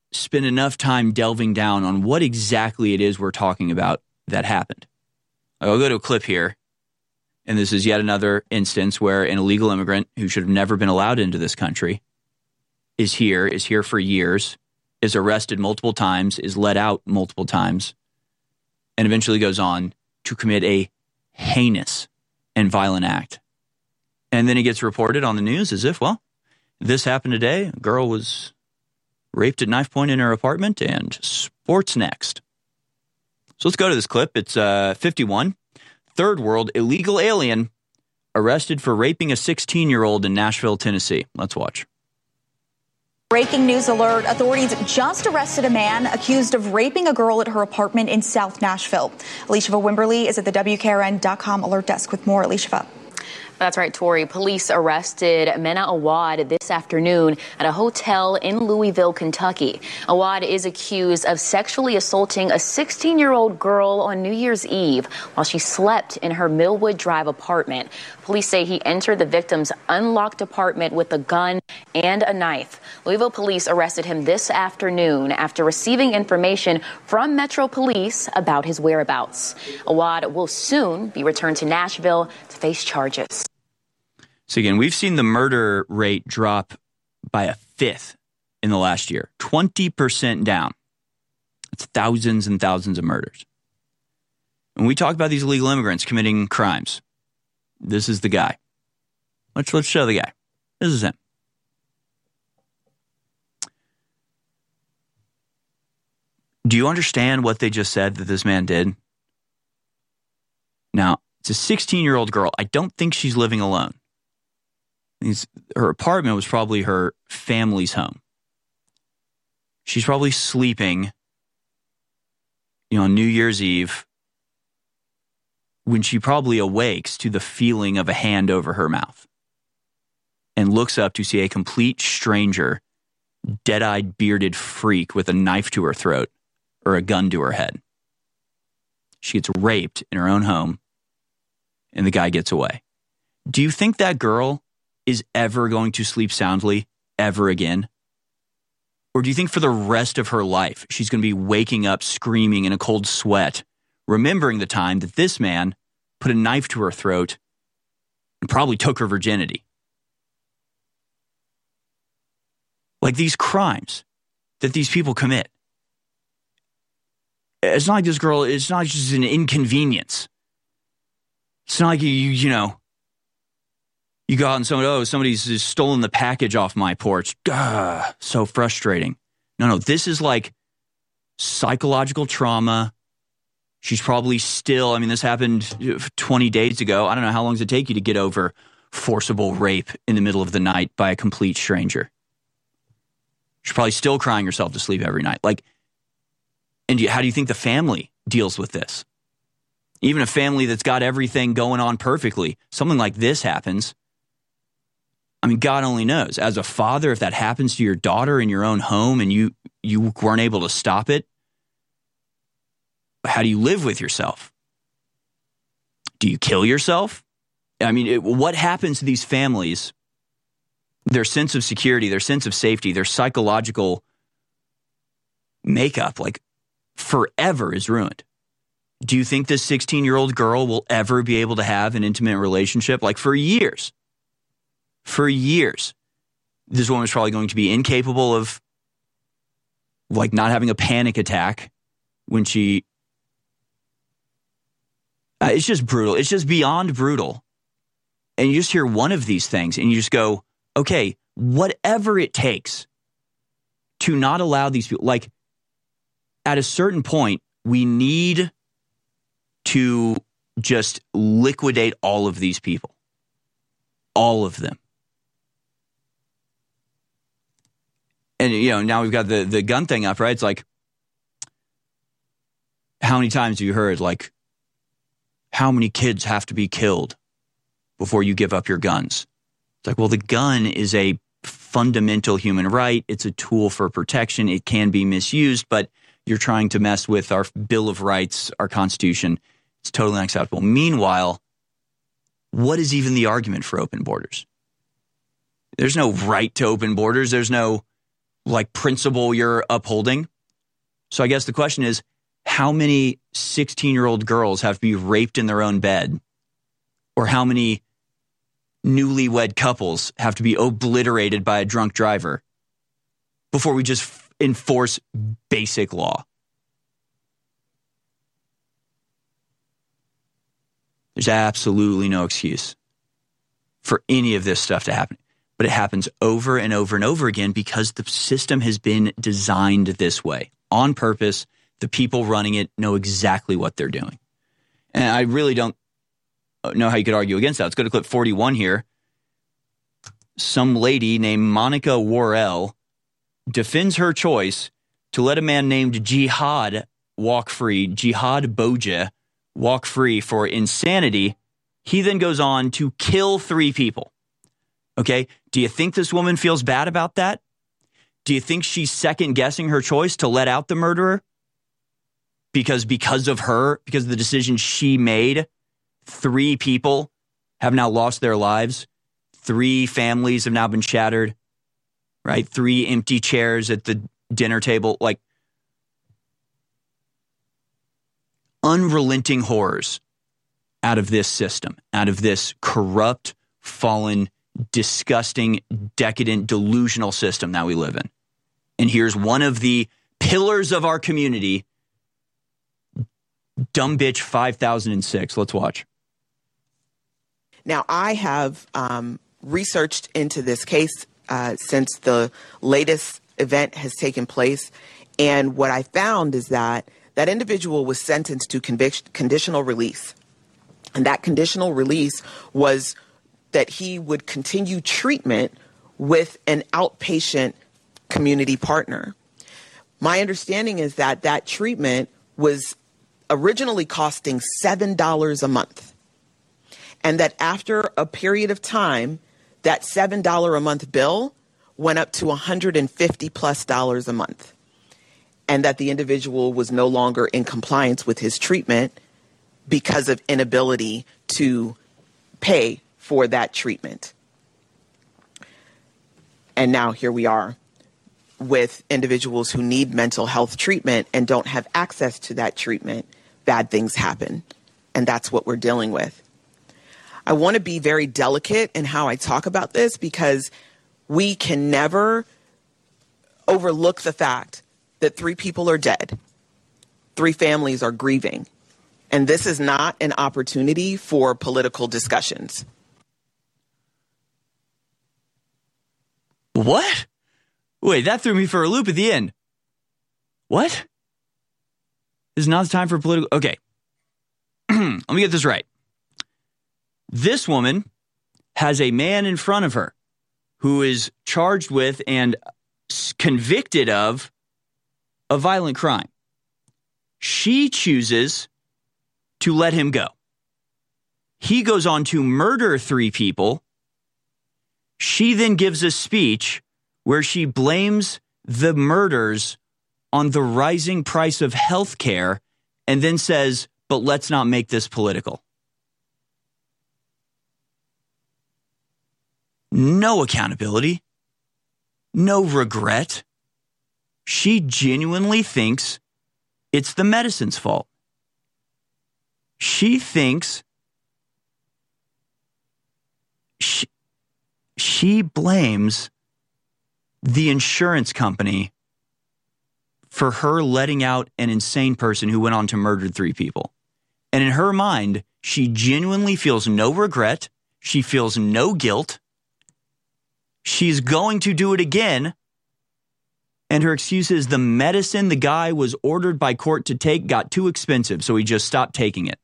spend enough time delving down on what exactly it is we're talking about that happened. I'll go to a clip here, and this is yet another instance where an illegal immigrant who should have never been allowed into this country is here for years, is arrested multiple times, is let out multiple times, and eventually goes on to commit a heinous and violent act. And then he gets reported on the news as if, well, this happened today. A girl was raped at knife point in her apartment, and sports next. So let's go to this clip. It's 51. Third world illegal alien arrested for raping a 16-year-old in Nashville, Tennessee. Let's watch. Breaking news alert. Authorities just arrested a man accused of raping a girl at her apartment in South Nashville. Alicia Wimberly is at the WKRN.com alert desk with more. Alicia. That's right, Tori. Police arrested Mena Awad this afternoon at a hotel in Louisville, Kentucky. Awad is accused of sexually assaulting a 16-year-old girl on New Year's Eve while she slept in her Millwood Drive apartment. Police say he entered the victim's unlocked apartment with a gun and a knife. Louisville police arrested him this afternoon after receiving information from Metro Police about his whereabouts. Awad will soon be returned to Nashville to face charges. So again, we've seen the murder rate drop by a fifth in the last year, 20% down. It's thousands and thousands of murders. When we talk about these illegal immigrants committing crimes, this is the guy. Let's show the guy. This is him. Do you understand what they just said that this man did? Now, it's a 16-year-old girl. I don't think she's living alone. Her apartment was probably her family's home. She's probably sleeping, on New Year's Eve when she probably awakes to the feeling of a hand over her mouth and looks up to see a complete stranger, dead-eyed, bearded freak with a knife to her throat or a gun to her head. She gets raped in her own home, and the guy gets away. Do you think that girl is ever going to sleep soundly ever again? Or do you think for the rest of her life, she's going to be waking up screaming in a cold sweat, remembering the time that this man put a knife to her throat and probably took her virginity? Like these crimes that these people commit. It's not like this girl, it's not just an inconvenience. It's not like you go out and somebody's just stolen the package off my porch. So frustrating. No, this is like psychological trauma. She's probably still, this happened 20 days ago. I don't know, how long does it take you to get over forcible rape in the middle of the night by a complete stranger? She's probably still crying herself to sleep every night. And how do you think the family deals with this? Even a family that's got everything going on perfectly, something like this happens. God only knows. As a father, if that happens to your daughter in your own home and you weren't able to stop it, how do you live with yourself? Do you kill yourself? What happens to these families? Their sense of security, their sense of safety, their psychological makeup, forever is ruined. Do you think this 16-year-old girl will ever be able to have an intimate relationship? For years. For years, this woman is probably going to be incapable of, not having a panic attack when she... it's just brutal. It's just beyond brutal. And you just hear one of these things and you just go, okay, whatever it takes to not allow these people... at a certain point, we need to just liquidate all of these people. All of them. And, now we've got the gun thing up, right? It's how many times have you heard, how many kids have to be killed before you give up your guns? It's well, the gun is a fundamental human right. It's a tool for protection. It can be misused, but you're trying to mess with our Bill of Rights, our Constitution. It's totally unacceptable. Meanwhile, what is even the argument for open borders? There's no right to open borders. There's no like principle you're upholding. So I guess the question is, how many 16-year-old girls have to be raped in their own bed? Or how many newlywed couples have to be obliterated by a drunk driver before we just enforce basic law? There's absolutely no excuse for any of this stuff to happen. But it happens over and over and over again because the system has been designed this way. On purpose, the people running it know exactly what they're doing. And I really don't know how you could argue against that. Let's go to clip 41 here. Some lady named Monica Worrell defends her choice to let a man named Jihad walk free, Jihad Boja, walk free for insanity. He then goes on to kill 3 people. Okay, do you think this woman feels bad about that? Do you think she's second-guessing her choice to let out the murderer? Because of her, because of the decision she made, 3 people have now lost their lives. 3 families have now been shattered, right? 3 empty chairs at the dinner table. Like, unrelenting horrors out of this system, out of this corrupt, fallen, disgusting, decadent, delusional system that we live in. And here's one of the pillars of our community, Dumb Bitch 5006. Let's watch. Now, I have researched into this case since the latest event has taken place. And what I found is that that individual was sentenced to conditional release. And that conditional release was that he would continue treatment with an outpatient community partner. My understanding is that that treatment was originally costing $7 a month. And that after a period of time, that $7 a month bill went up to $150+ a month. And that the individual was no longer in compliance with his treatment because of inability to pay for that treatment. And now here we are with individuals who need mental health treatment and don't have access to that treatment. Bad things happen. And that's what we're dealing with. I want to be very delicate in how I talk about this because we can never overlook the fact that 3 people are dead. 3 families are grieving. And this is not an opportunity for political discussions. What? Wait, that threw me for a loop at the end. What? This is not the time for political... Okay. Let me get this right. This woman has a man in front of her who is charged with and convicted of a violent crime. She chooses to let him go. He goes on to murder 3 people. She then gives a speech where she blames the murders on the rising price of health care and then says, but let's not make this political. No accountability. No regret. She genuinely thinks it's the medicine's fault. She thinks she blames the insurance company for her letting out an insane person who went on to murder 3 people. And in her mind, she genuinely feels no regret. She feels no guilt. She's going to do it again. And her excuse is the medicine the guy was ordered by court to take got too expensive, so he just stopped taking it.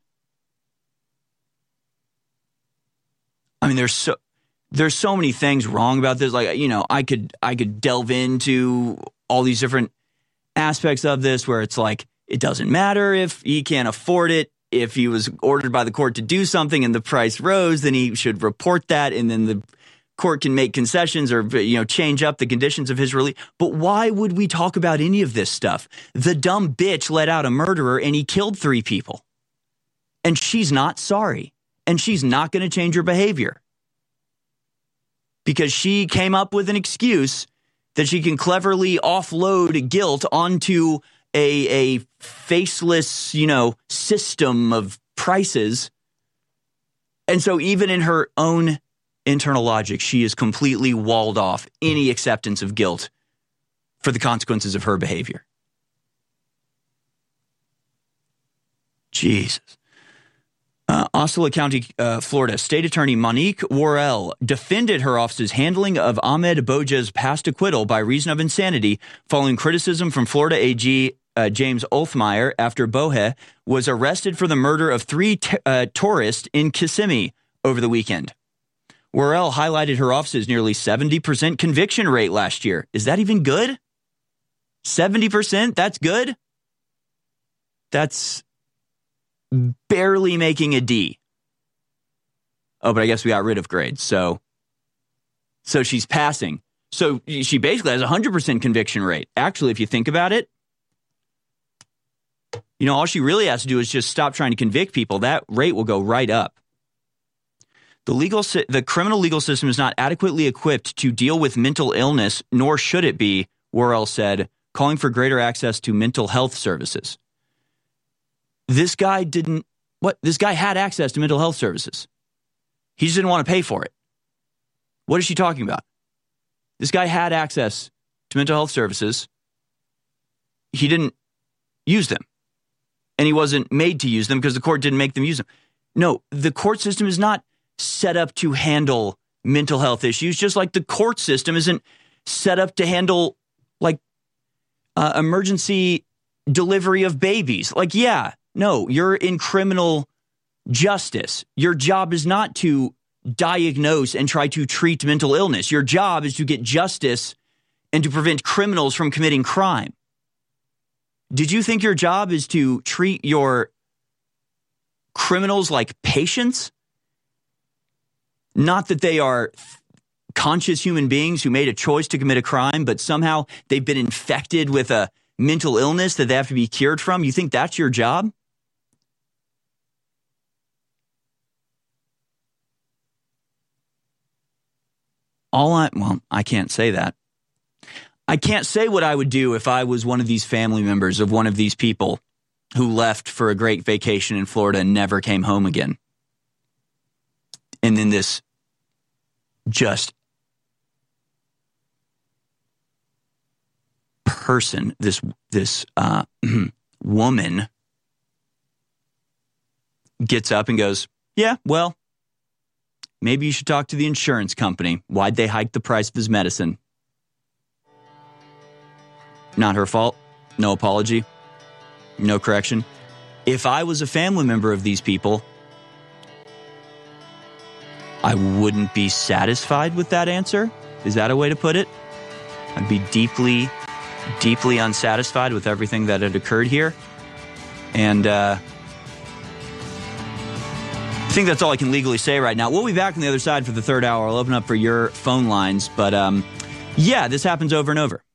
I mean, there's so many things wrong about this. Like, you know, I could delve into all these different aspects of this where it's like, it doesn't matter if he can't afford it. If he was ordered by the court to do something and the price rose, then he should report that. And then the court can make concessions or, you know, change up the conditions of his release. But why would we talk about any of this stuff? The dumb bitch let out a murderer and he killed 3 people. And she's not sorry. And she's not going to change her behavior. Because she came up with an excuse that she can cleverly offload guilt onto a faceless, system of prices. And so even in her own internal logic, she is completely walled off any acceptance of guilt for the consequences of her behavior. Jesus. Osceola County, Florida, State Attorney Monique Worrell defended her office's handling of Ahmed Boja's past acquittal by reason of insanity following criticism from Florida AG James Olthmeyer after Boje was arrested for the murder of 3 tourists in Kissimmee over the weekend. Worrell highlighted her office's nearly 70% conviction rate last year. Is that even good? 70%? That's good? That's barely making a D. Oh, but I guess we got rid of grades. So she's passing. So she basically has a 100% conviction rate. Actually, if you think about it, all she really has to do is just stop trying to convict people. That rate will go right up. The criminal legal system is not adequately equipped to deal with mental illness, nor should it be, Worrell said, calling for greater access to mental health services. This guy had access to mental health services. He just didn't want to pay for it. What is she talking about? This guy had access to mental health services. He didn't use them. And he wasn't made to use them because the court didn't make them use them. No, the court system is not set up to handle mental health issues, just like the court system isn't set up to handle emergency delivery of babies. No, you're in criminal justice. Your job is not to diagnose and try to treat mental illness. Your job is to get justice and to prevent criminals from committing crime. Did you think your job is to treat your criminals like patients? Not that they are conscious human beings who made a choice to commit a crime, but somehow they've been infected with a mental illness that they have to be cured from. You think that's your job? I can't say that. I can't say what I would do if I was one of these family members of one of these people who left for a great vacation in Florida and never came home again. And then this just person, this woman gets up and goes, yeah, well, maybe you should talk to the insurance company. Why'd they hike the price of his medicine? Not her fault. No apology. No correction. If I was a family member of these people, I wouldn't be satisfied with that answer. Is that a way to put it? I'd be deeply, deeply unsatisfied with everything that had occurred here. And I think that's all I can legally say right now. We'll be back on the other side for the third hour. I'll open up for your phone lines. But this happens over and over.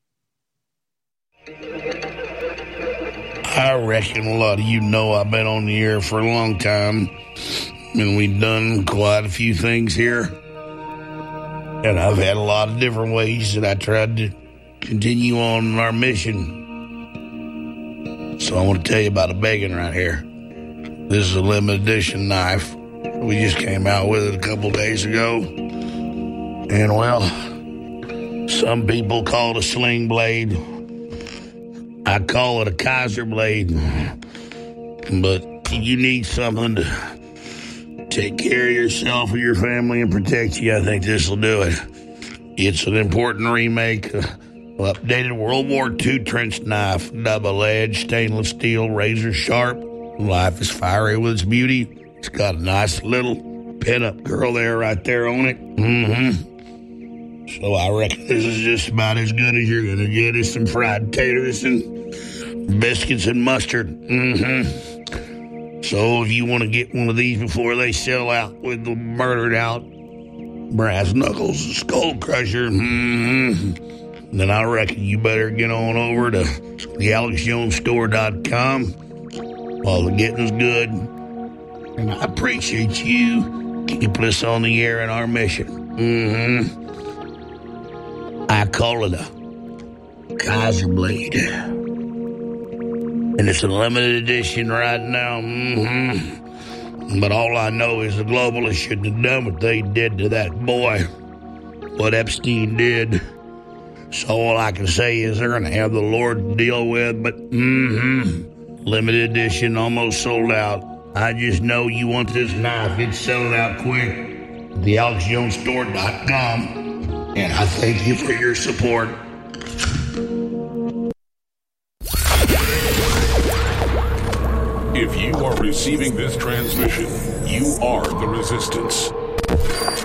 I reckon a lot of you know I've been on the air for a long time, and we've done quite a few things here. And I've had a lot of different ways that I tried to continue on our mission. So I want to tell you about a begging right here. This is a limited edition knife. We just came out with it a couple days ago. And, well, some people call it a sling blade. I call it a Kaiser blade. But you need something to take care of yourself or your family and protect you. I think this will do it. It's an important remake, updated World War II trench knife, double-edged, stainless steel, razor sharp. Life is fiery with its beauty. It's got a nice little pin-up girl right there on it. So I reckon this is just about as good as you're going to get is some fried taters and biscuits and mustard. So if you want to get one of these before they sell out with the murdered out brass knuckles skull crusher, then I reckon you better get on over to AlexJonesStore.com while the getting's good. And I appreciate you keeping us on the air in our mission. I call it a Kaiserblade. And it's a limited edition right now. But all I know is the globalists shouldn't have done what they did to that boy. What Epstein did. So all I can say is they're going to have the Lord to deal with. But, limited edition, almost sold out. I just know you want this knife. It's selling out quick. TheAlexJonesStore.com. And I thank you for your support. If you are receiving this transmission, you are the resistance.